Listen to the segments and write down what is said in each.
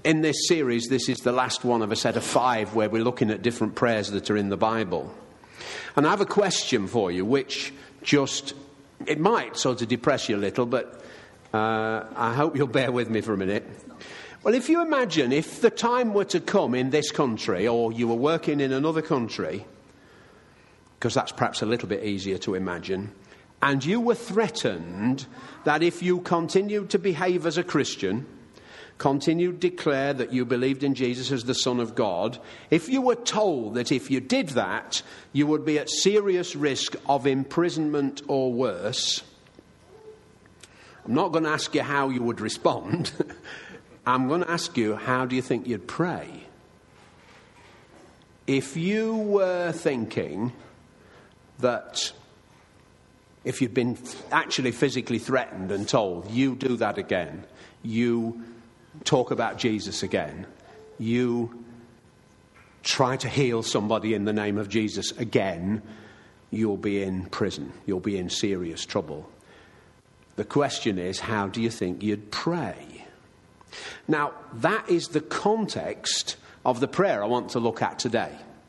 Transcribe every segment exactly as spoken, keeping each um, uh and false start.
In this series, this is the last one of a set of five where we're looking at different prayers that are in the Bible. And I have a question for you, which just, it might sort of depress you a little, but uh, I hope you'll bear with me for a minute. Well, if you imagine if the time were to come in this country, or you were working in another country, because that's perhaps a little bit easier to imagine, and you were threatened that if you continued to behave as a Christian, continued to declare that you believed in Jesus as the Son of God, if you were told that if you did that, you would be at serious risk of imprisonment or worse, I'm not going to ask you how you would respond. I'm going to ask you, how do you think you'd pray? If you were thinking that if you'd been actually physically threatened and told, you do that again, you talk about Jesus again, you try to heal somebody in the name of Jesus again, you'll be in prison. You'll be in serious trouble. The question is, how do you think you'd pray? Now, that is the context of the prayer I want to look at today.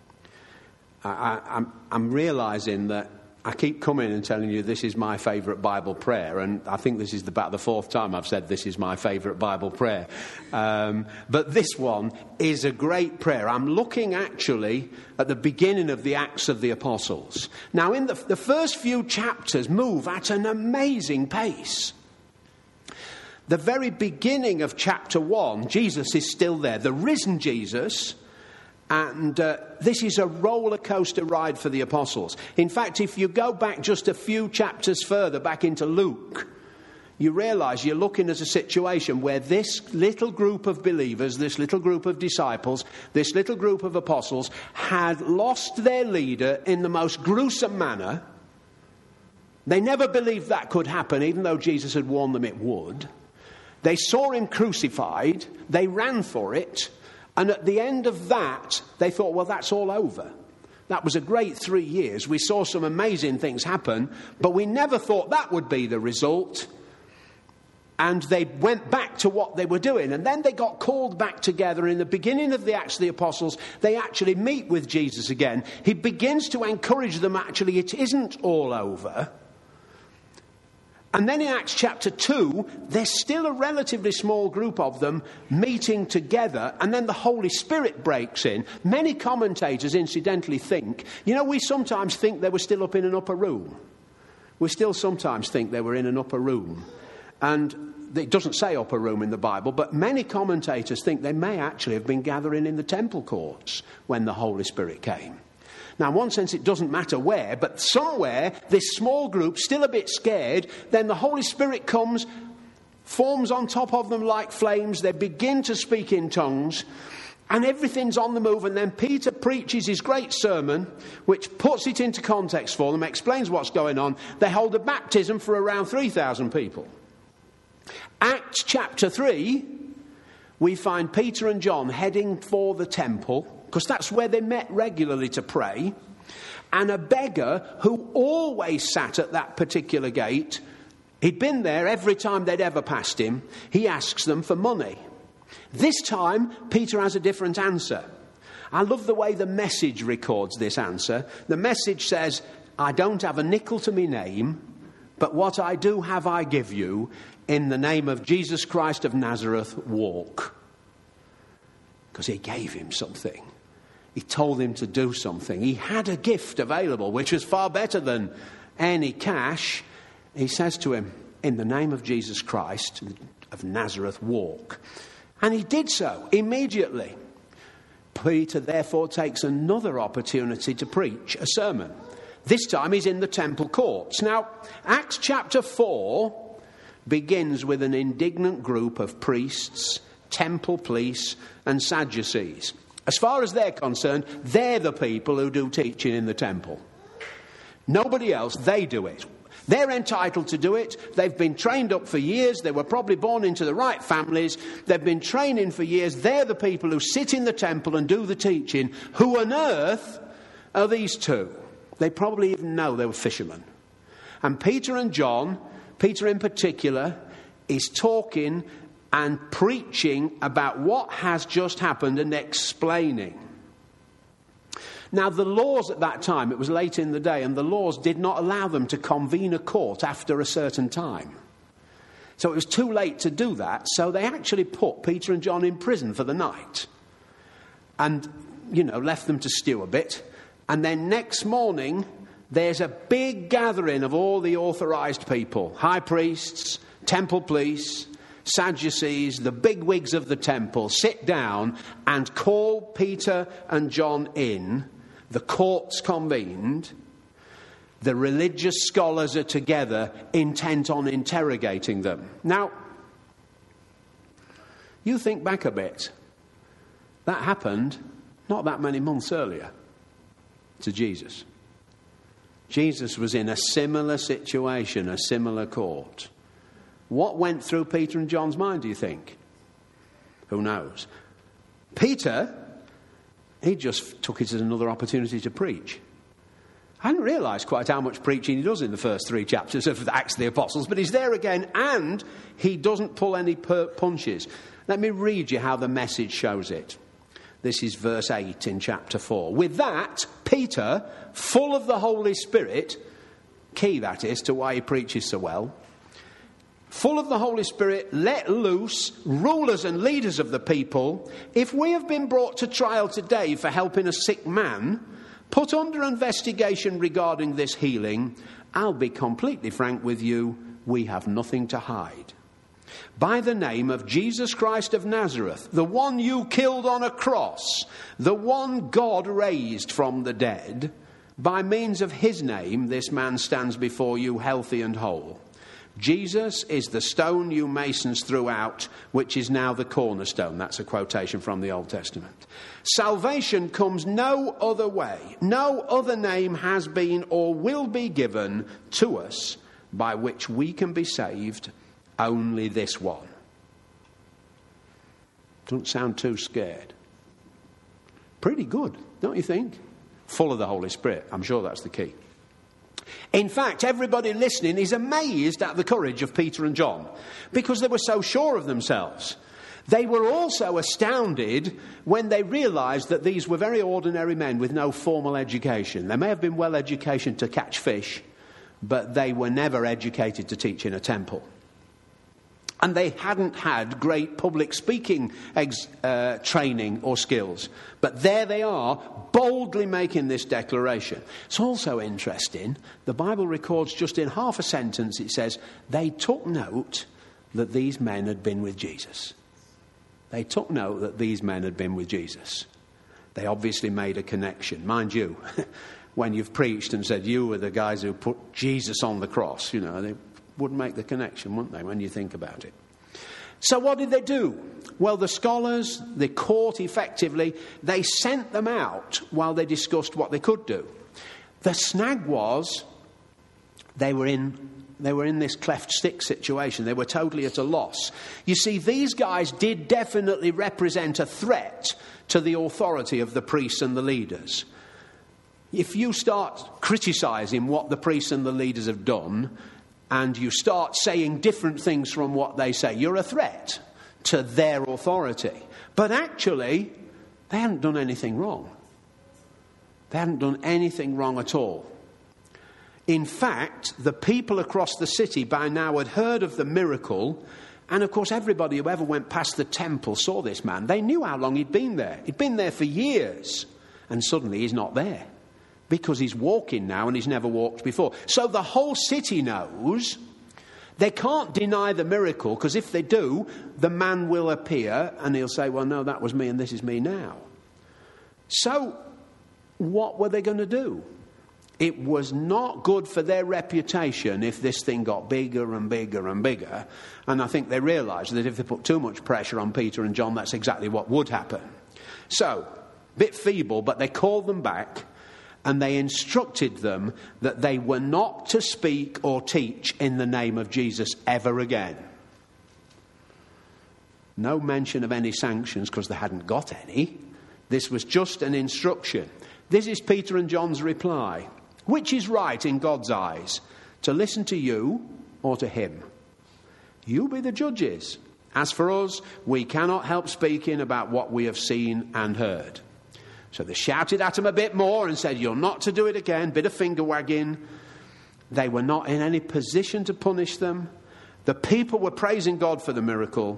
I, I, I'm, I'm realising that I keep coming and telling you this is my favourite Bible prayer, and I think this is about the fourth time I've said this is my favourite Bible prayer. Um, but this one is a great prayer. I'm looking actually at the beginning of the Acts of the Apostles. Now, in the, the first few chapters move at an amazing pace. The very beginning of chapter one, Jesus is still there, the risen Jesus. And uh, this is a roller coaster ride for the apostles. In fact, if you go back just a few chapters further, back into Luke, you realise you're looking at a situation where this little group of believers, this little group of disciples, this little group of apostles had lost their leader in the most gruesome manner. They never believed that could happen, even though Jesus had warned them it would. They saw him crucified. They ran for it. And at the end of that, they thought, well, that's all over. That was a great three years. We saw some amazing things happen, but we never thought that would be the result. And they went back to what they were doing. And then they got called back together. In the beginning of the Acts of the Apostles, they actually meet with Jesus again. He begins to encourage them, actually, it isn't all over. And then in Acts chapter two, there's still a relatively small group of them meeting together, and then the Holy Spirit breaks in. Many commentators incidentally think, you know, we sometimes think they were still up in an upper room. We still sometimes think they were in an upper room. And it doesn't say upper room in the Bible, but many commentators think they may actually have been gathering in the temple courts when the Holy Spirit came. Now, in one sense, it doesn't matter where, but somewhere, this small group, still a bit scared, then the Holy Spirit comes, forms on top of them like flames, they begin to speak in tongues, and everything's on the move, and then Peter preaches his great sermon, which puts it into context for them, explains what's going on. They hold a baptism for around three thousand people. Acts chapter three, we find Peter and John heading for the temple, because that's where they met regularly to pray. And a beggar who always sat at that particular gate, he'd been there every time they'd ever passed him, he asks them for money. This time, Peter has a different answer. I love the way the Message records this answer. The Message says, I don't have a nickel to me name, but what I do have I give you. In the name of Jesus Christ of Nazareth, walk. Because he gave him something. He told him to do something. He had a gift available, which was far better than any cash. He says to him, in the name of Jesus Christ of Nazareth, walk. And he did so immediately. Peter therefore takes another opportunity to preach a sermon. This time he's in the temple courts. Now, Acts chapter four begins with an indignant group of priests, temple police, and Sadducees. As far as they're concerned, they're the people who do teaching in the temple. Nobody else, they do it. They're entitled to do it. They've been trained up for years. They were probably born into the right families. They've been training for years. They're the people who sit in the temple and do the teaching. Who on earth are these two? They probably even know they were fishermen. And Peter and John, Peter in particular, is talking and preaching about what has just happened and explaining. Now, the laws at that time, it was late in the day, and the laws did not allow them to convene a court after a certain time. So it was too late to do that, so they actually put Peter and John in prison for the night. And, you know, left them to stew a bit. And then next morning, there's a big gathering of all the authorized people. High priests, temple police, Sadducees, the bigwigs of the temple, sit down and call Peter and John in. The court's convened. The religious scholars are together, intent on interrogating them. Now, you think back a bit. That happened not that many months earlier to Jesus. Jesus was in a similar situation, a similar court. What went through Peter and John's mind, do you think? Who knows? Peter, he just took it as another opportunity to preach. I hadn't realised quite how much preaching he does in the first three chapters of Acts of the Apostles, but he's there again, and he doesn't pull any per- punches. Let me read you how the Message shows it. This is verse eight in chapter four. With that, Peter, full of the Holy Spirit, key that is to why he preaches so well, full of the Holy Spirit, let loose, rulers and leaders of the people, if we have been brought to trial today for helping a sick man, put under investigation regarding this healing, I'll be completely frank with you, we have nothing to hide. By the name of Jesus Christ of Nazareth, the one you killed on a cross, the one God raised from the dead, by means of his name, this man stands before you healthy and whole. Jesus is the stone you masons threw out, which is now the cornerstone. That's a quotation from the Old Testament. Salvation comes no other way. No other name has been or will be given to us by which we can be saved, only this one. Don't sound too scared. Pretty good, don't you think? Full of the Holy Spirit. I'm sure that's the key. In fact, everybody listening is amazed at the courage of Peter and John because they were so sure of themselves. They were also astounded when they realised that these were very ordinary men with no formal education. They may have been well educated to catch fish, but they were never educated to teach in a temple. And they hadn't had great public speaking ex- uh, training or skills. But there they are, boldly making this declaration. It's also interesting, the Bible records just in half a sentence, it says, they took note that these men had been with Jesus. They took note that these men had been with Jesus. They obviously made a connection. Mind you, when you've preached and said you were the guys who put Jesus on the cross, you know, they wouldn't make the connection, wouldn't they, when you think about it? So what did they do? Well, the scholars, the court effectively, they sent them out while they discussed what they could do. The snag was they were in they were in this cleft stick situation. They were totally at a loss. You see, these guys did definitely represent a threat to the authority of the priests and the leaders. If you start criticising what the priests and the leaders have done, and you start saying different things from what they say, you're a threat to their authority. But actually, they hadn't done anything wrong. They hadn't done anything wrong at all. In fact, the people across the city by now had heard of the miracle, and of course everybody who ever went past the temple saw this man. They knew how long he'd been there. He'd been there for years, and suddenly he's not there. Because he's walking now and he's never walked before. So the whole city knows. They can't deny the miracle, because if they do, the man will appear and he'll say, well, no, that was me and this is me now. So what were they going to do? It was not good for their reputation if this thing got bigger and bigger and bigger. And I think they realised that if they put too much pressure on Peter and John, that's exactly what would happen. So, a bit feeble, but they called them back. And they instructed them that they were not to speak or teach in the name of Jesus ever again. No mention of any sanctions because they hadn't got any. This was just an instruction. This is Peter and John's reply. Which is right in God's eyes, to listen to you or to him? You be the judges. As for us, we cannot help speaking about what we have seen and heard. So they shouted at him a bit more and said, you're not to do it again. Bit of finger wagging. They were not in any position to punish them. The people were praising God for the miracle.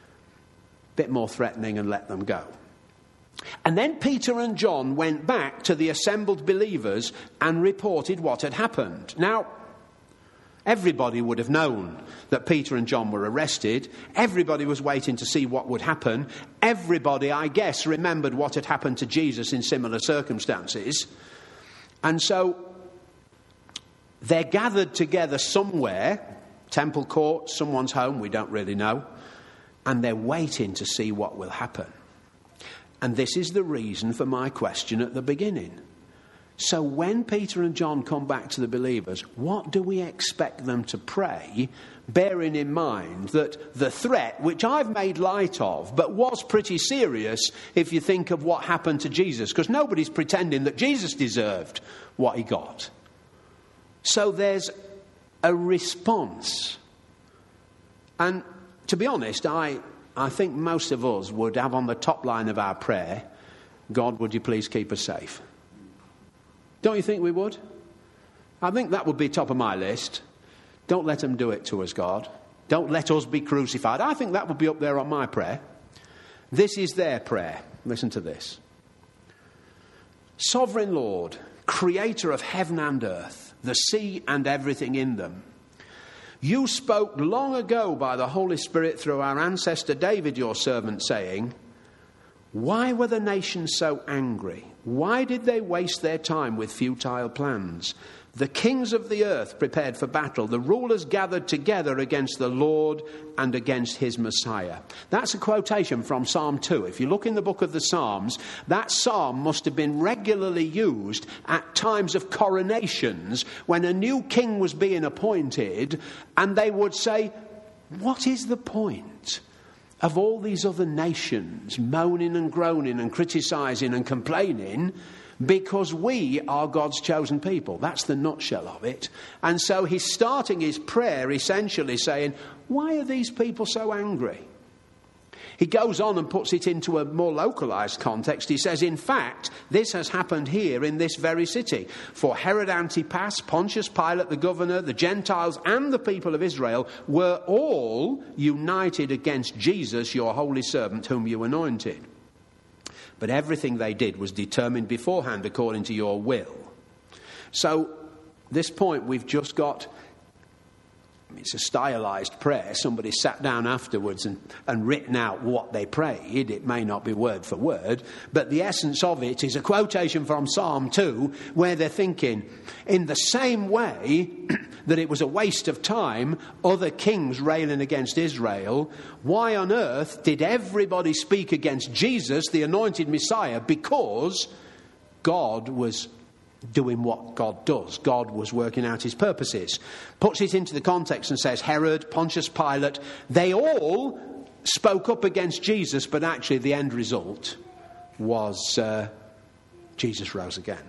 Bit more threatening and let them go. And then Peter and John went back to the assembled believers and reported what had happened. Now, everybody would have known that Peter and John were arrested. Everybody was waiting to see what would happen. Everybody, I guess, remembered what had happened to Jesus in similar circumstances. And so they're gathered together somewhere, temple court, someone's home, we don't really know, and they're waiting to see what will happen. And this is the reason for my question at the beginning. So when Peter and John come back to the believers, what do we expect them to pray, bearing in mind that the threat, which I've made light of, but was pretty serious if you think of what happened to Jesus, because nobody's pretending that Jesus deserved what he got. So there's a response. And to be honest, I, I think most of us would have on the top line of our prayer, God, would you please keep us safe? Don't you think we would? I think that would be top of my list. Don't let them do it to us, God. Don't let us be crucified. I think that would be up there on my prayer. This is their prayer. Listen to this. Sovereign Lord, creator of heaven and earth, the sea and everything in them. You spoke long ago by the Holy Spirit through our ancestor David, your servant, saying, why were the nations so angry? Why did they waste their time with futile plans? The kings of the earth prepared for battle. The rulers gathered together against the Lord and against his Messiah. That's a quotation from Psalm two. If you look in the book of the Psalms, that psalm must have been regularly used at times of coronations when a new king was being appointed, and they would say, what is the point of all these other nations moaning and groaning and criticising and complaining because we are God's chosen people? That's the nutshell of it. And so he's starting his prayer essentially saying, why are these people so angry? He goes on and puts it into a more localised context. He says, in fact, this has happened here in this very city. For Herod Antipas, Pontius Pilate, the governor, the Gentiles and the people of Israel were all united against Jesus, your holy servant, whom you anointed. But everything they did was determined beforehand according to your will. So, this point we've just got, it's a stylized prayer. Somebody sat down afterwards and, and written out what they prayed. It may not be word for word, but the essence of it is a quotation from Psalm two, where they're thinking, in the same way that it was a waste of time, other kings railing against Israel, why on earth did everybody speak against Jesus, the anointed Messiah? Because God was doing what God does. God was working out his purposes. Puts it into the context and says, Herod, Pontius Pilate, they all spoke up against Jesus, but actually the end result was uh, Jesus rose again.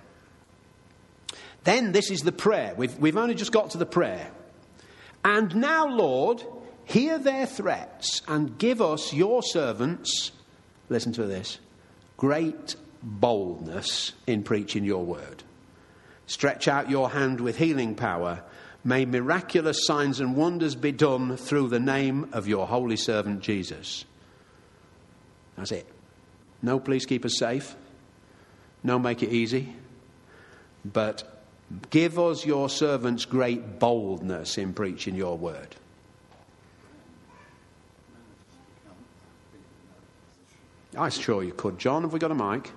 Then this is the prayer. We've, we've only just got to the prayer. And now, Lord, hear their threats and give us, your servants, listen to this, great boldness in preaching your word. Stretch out your hand with healing power. May miraculous signs and wonders be done through the name of your holy servant Jesus. That's it. No, please keep us safe. No, make it easy. But give us, your servants, great boldness in preaching your word. I'm sure you could, John. Have we got a mic?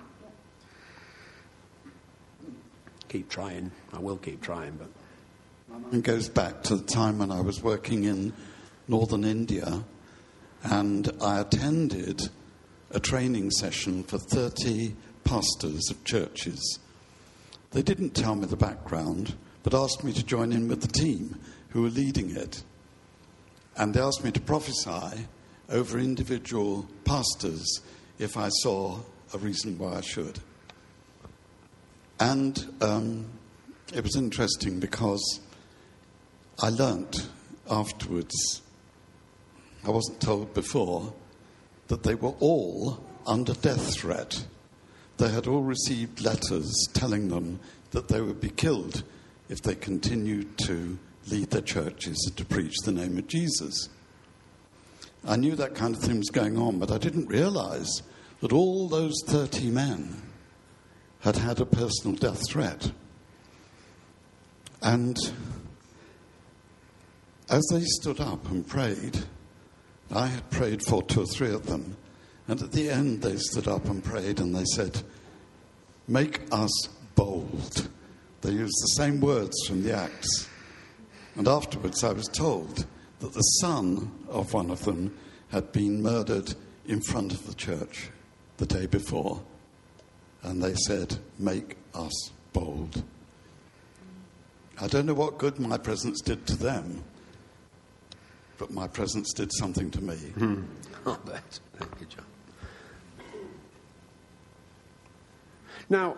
Keep trying. I will keep trying, but it goes back to the time when I was working in northern India, and I attended a training session for thirty pastors of churches. They didn't tell me the background, but asked me to join in with the team who were leading it. And they asked me to prophesy over individual pastors if I saw a reason why I should. And um, it was interesting because I learnt afterwards, I wasn't told before that they were all under death threat. They had all received letters telling them that they would be killed if they continued to lead their churches and to preach the name of Jesus. I knew that kind of thing was going on, but I didn't realize that all those thirty men had had a personal death threat. And as they stood up and prayed, I had prayed for two or three of them, and at the end they stood up and prayed and they said, "Make us bold." They used the same words from the Acts. And afterwards I was told that the son of one of them had been murdered in front of the church the day before. And they said, "Make us bold." I don't know what good my presence did to them, but my presence did something to me. Hmm. Oh, that's, thank you, John. Now,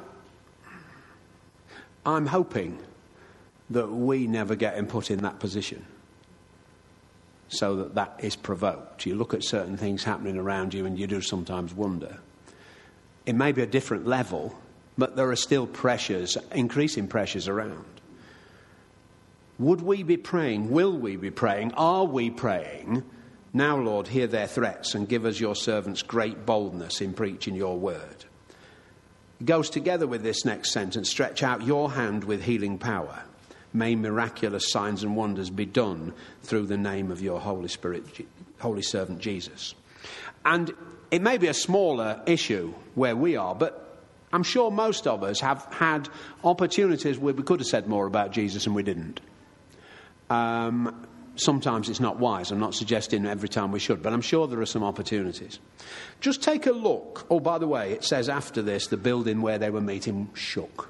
I'm hoping that we never get put in that position so that that is provoked. You look at certain things happening around you and you do sometimes wonder. It may be a different level, but there are still pressures, increasing pressures around. Would we be praying? Will we be praying? Are we praying? "Now, Lord, hear their threats and give us your servants great boldness in preaching your word." It goes together with this next sentence. "Stretch out your hand with healing power. May miraculous signs and wonders be done through the name of your Holy Spirit, Holy servant Jesus." And it may be a smaller issue where we are, but I'm sure most of us have had opportunities where we could have said more about Jesus and we didn't. Um, sometimes it's not wise. I'm not suggesting every time we should, but I'm sure there are some opportunities. Just take a look. Oh, by the way, it says after this, the building where they were meeting shook.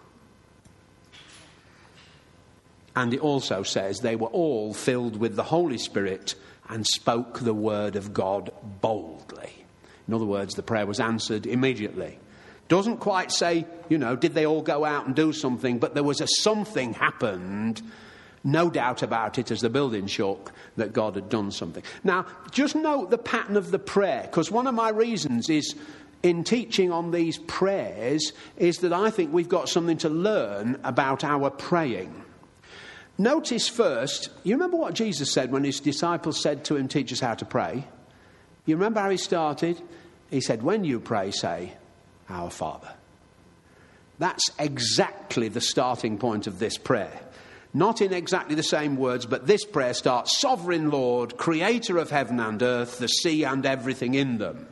And it also says they were all filled with the Holy Spirit and spoke the word of God boldly. In other words, the prayer was answered immediately. Doesn't quite say, you know, did they all go out and do something, but there was a something happened. No doubt about it, as the building shook, that God had done something. Now, just note the pattern of the prayer, because one of my reasons is in teaching on these prayers is that I think we've got something to learn about our praying. Notice first, you remember what Jesus said when his disciples said to him, "Teach us how to pray"? You remember how he started? He said, "When you pray, say, Our Father." That's exactly the starting point of this prayer. Not in exactly the same words, but this prayer starts, "Sovereign Lord, creator of heaven and earth, the sea and everything in them."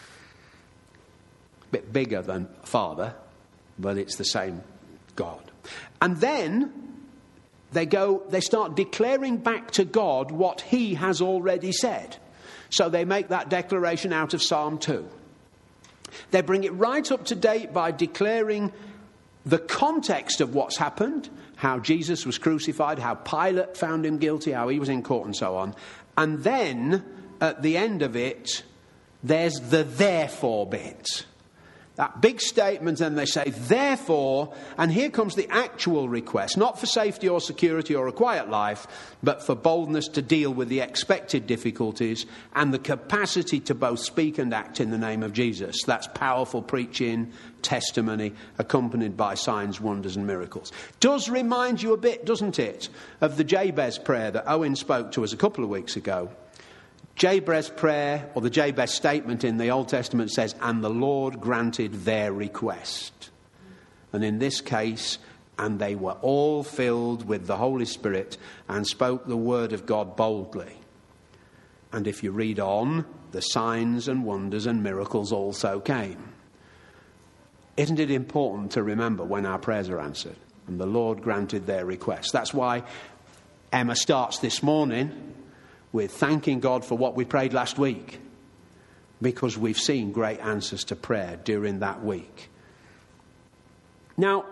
A bit bigger than Father, but it's the same God. And then they go, they start declaring back to God what he has already said. So they make that declaration out of Psalm two. They bring it right up to date by declaring the context of what's happened, how Jesus was crucified, how Pilate found him guilty, how he was in court and so on. And then, at the end of it, there's the therefore bit. That big statement, and they say, therefore, and here comes the actual request, not for safety or security or a quiet life, but for boldness to deal with the expected difficulties and the capacity to both speak and act in the name of Jesus. That's powerful preaching, testimony, accompanied by signs, wonders and miracles. Does remind you a bit, doesn't it, of the Jabez prayer that Owen spoke to us a couple of weeks ago. Jabez prayer, or the Jabez statement in the Old Testament says, "And the Lord granted their request." And in this case, "And they were all filled with the Holy Spirit and spoke the word of God boldly." And if you read on, the signs and wonders and miracles also came. Isn't it important to remember when our prayers are answered? And the Lord granted their request. That's why Emma starts this morning with thanking God for what we prayed last week, because we've seen great answers to prayer during that week. Now,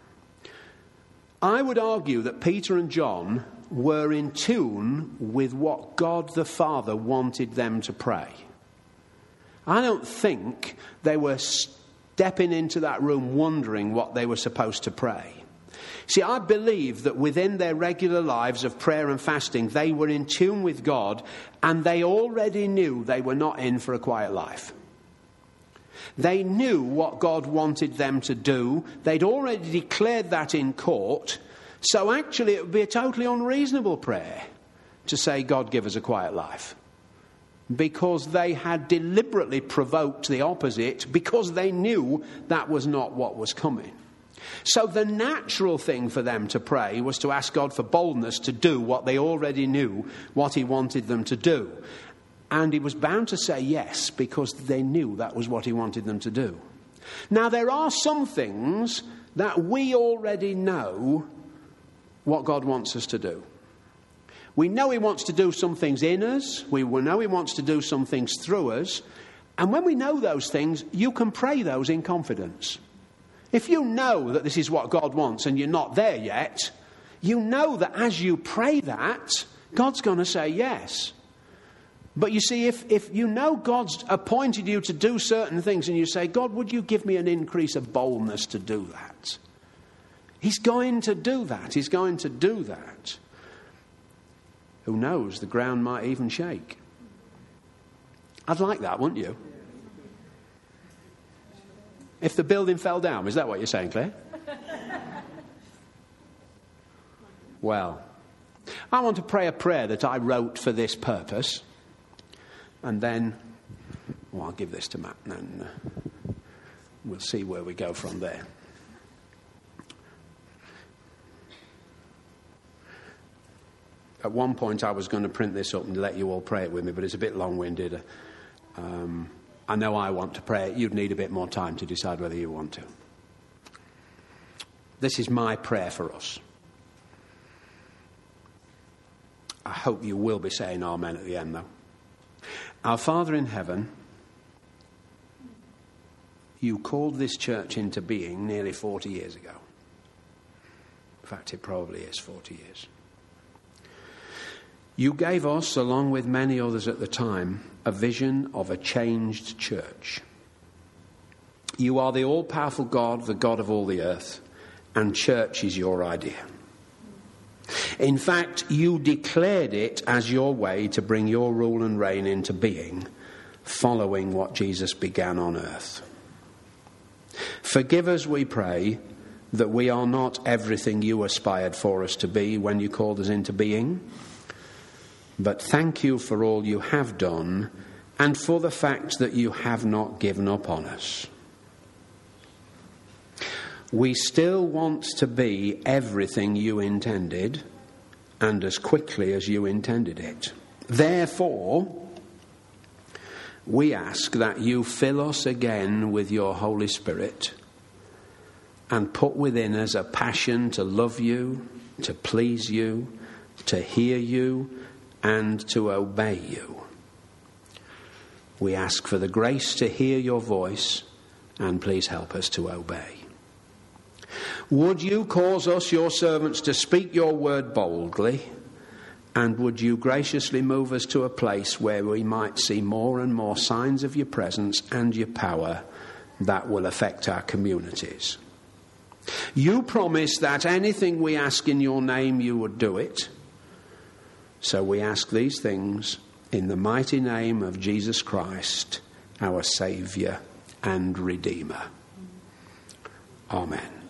I would argue that Peter and John were in tune with what God the Father wanted them to pray. I don't think they were stepping into that room wondering what they were supposed to pray. See, I believe that within their regular lives of prayer and fasting, they were in tune with God, and they already knew they were not in for a quiet life. They knew what God wanted them to do. They'd already declared that in court. So actually it would be a totally unreasonable prayer to say, God, give us a quiet life. Because they had deliberately provoked the opposite, because they knew that was not what was coming. So the natural thing for them to pray was to ask God for boldness to do what they already knew, what he wanted them to do. And he was bound to say yes, because they knew that was what he wanted them to do. Now, there are some things that we already know what God wants us to do. We know he wants to do some things in us. We know he wants to do some things through us. And when we know those things, you can pray those in confidence. If you know that this is what God wants and you're not there yet, you know that as you pray that, God's going to say yes. But you see, if, if you know God's appointed you to do certain things and you say, God, would you give me an increase of boldness to do that? He's going to do that. He's going to do that. Who knows, the ground might even shake. I'd like that, wouldn't you? If the building fell down, is that what you're saying, Claire? Well, I want to pray a prayer that I wrote for this purpose. And then, well, I'll give this to Matt, and then uh, we'll see where we go from there. At one point, I was going to print this up and let you all pray it with me, but it's a bit long-winded. Um, I know I want to pray it. You'd need a bit more time to decide whether you want to. This is my prayer for us. I hope you will be saying amen at the end, though. Our Father in heaven, you called this church into being nearly forty years ago. In fact, it probably is forty years. You gave us, along with many others at the time, a vision of a changed church. You are the all-powerful God, the God of all the earth, and church is your idea. In fact, you declared it as your way to bring your rule and reign into being, following what Jesus began on earth. Forgive us, we pray, that we are not everything you aspired for us to be when you called us into being. But thank you for all you have done and for the fact that you have not given up on us. We still want to be everything you intended and as quickly as you intended it. Therefore, we ask that you fill us again with your Holy Spirit and put within us a passion to love you, to please you, to hear you, and to obey you. We ask for the grace to hear your voice, and please help us to obey. Would you cause us, your servants, to speak your word boldly, and would you graciously move us to a place where we might see more and more signs of your presence and your power that will affect our communities. You promise that anything we ask in your name, you would do it. So we ask these things in the mighty name of Jesus Christ, our Saviour and Redeemer. Amen.